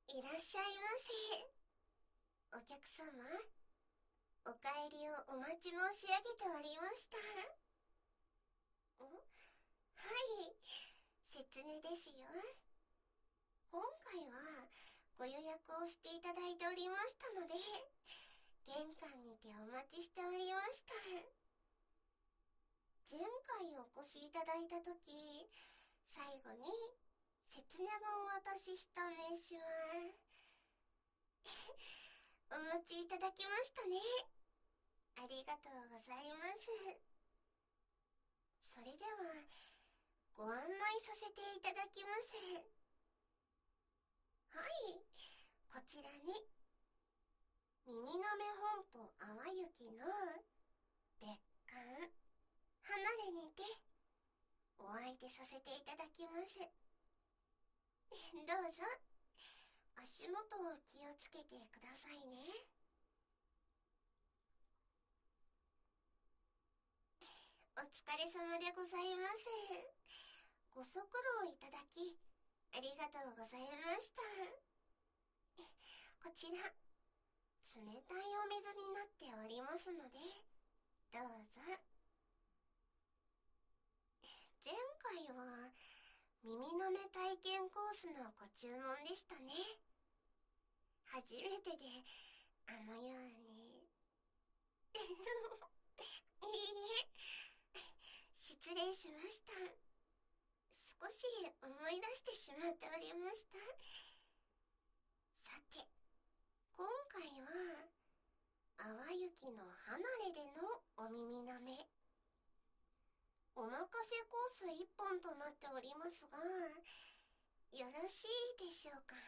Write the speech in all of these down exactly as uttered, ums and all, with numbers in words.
いらっしゃいませ。お客様、お帰りをお待ち申し上げておりました。ん？はい、せつねですよ。今回はご予約をしていただいておりましたので、玄関にてお待ちしておりました。前回お越しいただいたとき、最後にせつねがお渡しした名刺はお持ちいただきましたね。ありがとうございます。それではご案内させていただきます。はい、こちらに耳の目本舗淡雪の別館離れにてお相手させていただきます。どうぞ足元を気をつけてくださいね。お疲れ様でございます。ご足労いただきありがとうございました。こちら冷たいお水になっておりますのでどうぞ。前回は耳の目体験コースのご注文でしたね。初めてであのようにいいえ、失礼しました。少し思い出してしまっておりました。さて、今回は淡雪の離れでのお耳なめおまかせコースいっぽんとなっておりますが、よろしいでしょうか。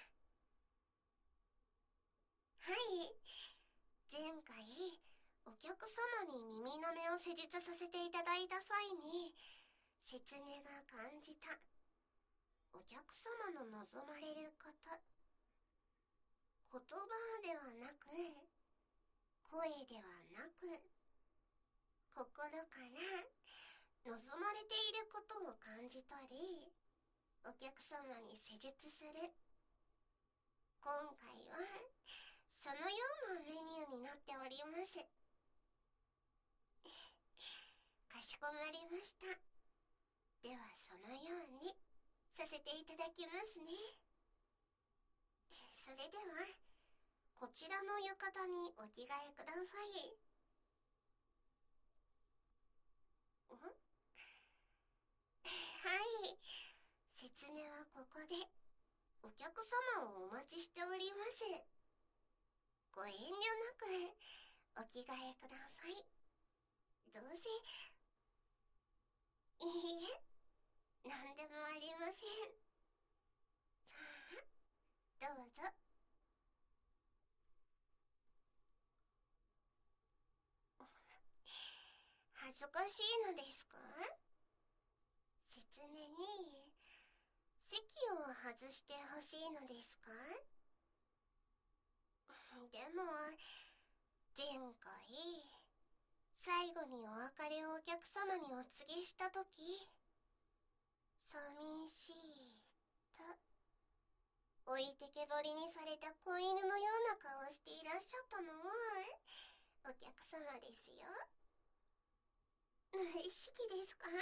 はい、前回お客様に耳なめを施術させていただいた際にせつねが感じたお客様の望まれること、言葉ではなく声ではなく心から望まれていることを感じ取りお客様に施術する。今回はそのようなメニューになっております。かしこまりました。ではそのようにさせていただきますね。それではこちらの浴衣にお着替えください。ん？はい、せつねはここでお客様をお待ちしております。ご遠慮なくお着替えください。どうせいいえ、なんでもありません。さあ、どうぞ。恥ずかしいのですか？せつねに席を外してほしいのですか？でも前回最後にお別れをお客様にお告げしたとき、寂しいと置いてけぼりにされた子犬のような顔をしていらっしゃったのはお客様ですよ。無意識ですか？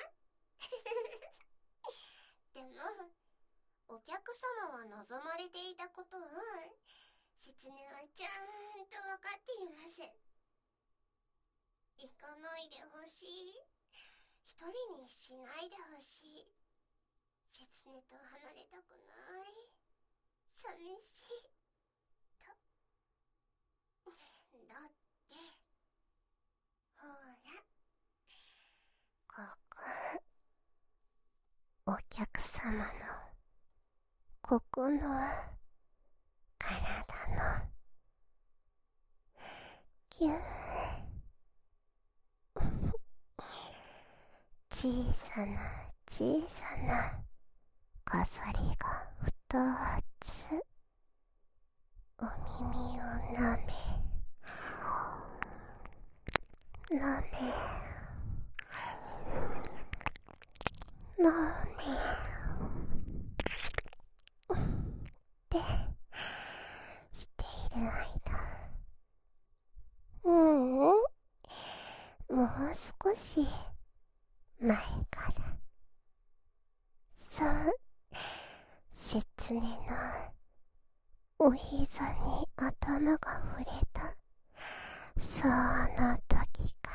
でもお客様は望まれていたことをせつねはちゃんと分かっています。行かないでほしい、一人にしないでほしい、せつねと離れたくない、寂しいと。だってほら、ここお客様のここの体のぎゅー小さな小さな飾りが二つお耳をなめなめなめでる間、ううん、もう少し前から、そう、切ねのお膝に頭が触れた、その時から、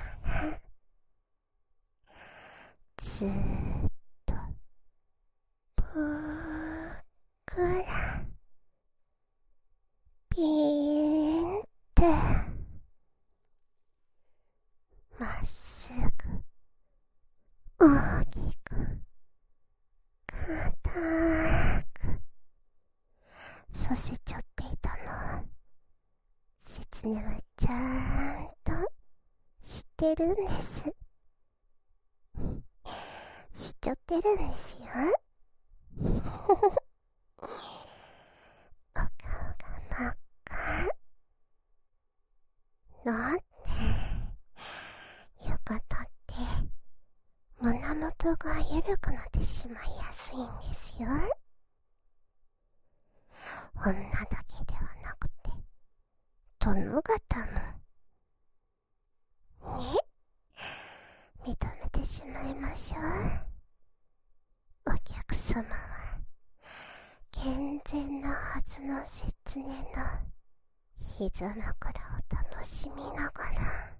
ずーっと、僕ら、ピーンって、まっすぐ、大きく、硬く、させちゃっていたの。切ねはちゃんと知ってるんです。知っちゃってるんですよ。お顔が真っ赤。なんていうことって、胸元が緩くなってしまいやすいんですよ。女だけではなくて、殿方も、ね、認めてしまいましょう。お客様は、健全なはずの切ねの膝枕を楽しみながら、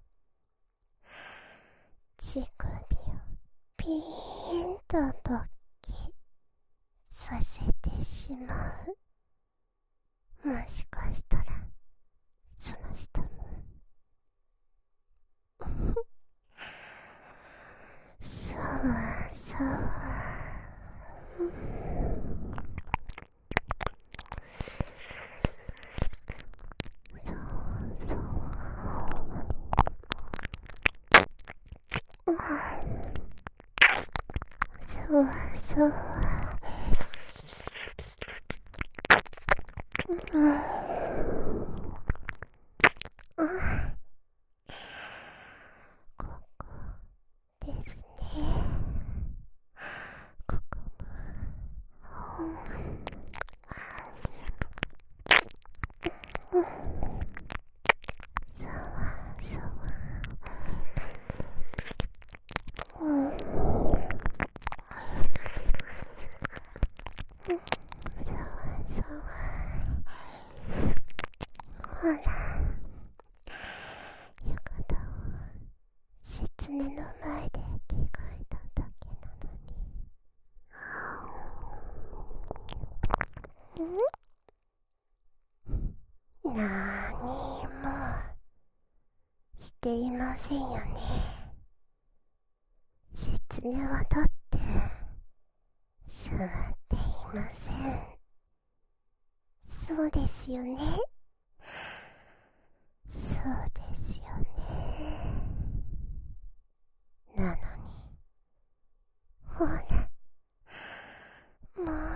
乳首をピーンと勃起させてしまう。もしかしたら、その人も、さわさわ、そうそうそう、うん、うん、ここですね。ここも、うん、うん、そうそう、うん、うん、そうそう、ほら、浴衣を切ねの前で着替えただけなのに。ん？なーにもしていませんよね。切ねはだって座っていません。そうですよね。そうですよね。なのに、ほら、もう、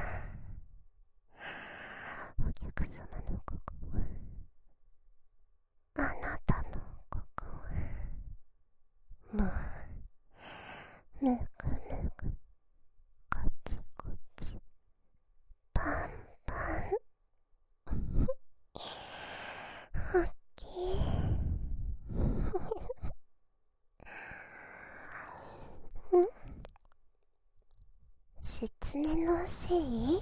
お客様のここは、あなたのここは、もう、むくむく、こっちこっち、パンパン、おっきい。ん？切ねのせい？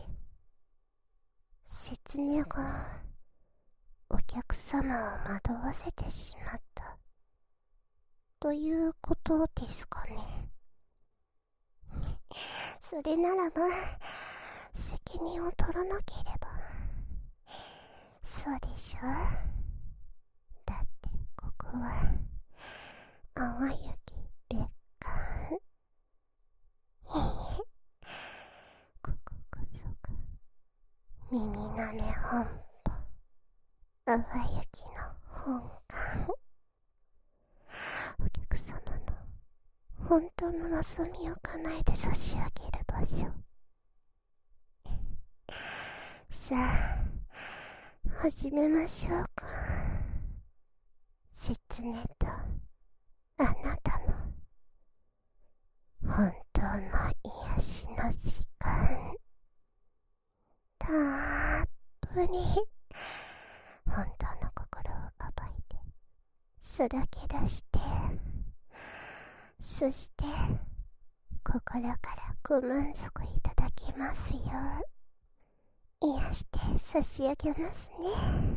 切ねがお客様を惑わせてしまったということですかね。それならば責任を取らなければ。そうでしょ。だってここは淡雪別館。へへ、こここそが耳なめ本舗淡雪の本館。お客様の本当の望みを叶えて差し上げる場所。さあ、始めましょうか。切ねとあなたの本当の癒しの時間、たっぷり本当の心を暴いてすだけ出して、そして心からご満足いただきますよ。癒して差し上げますね。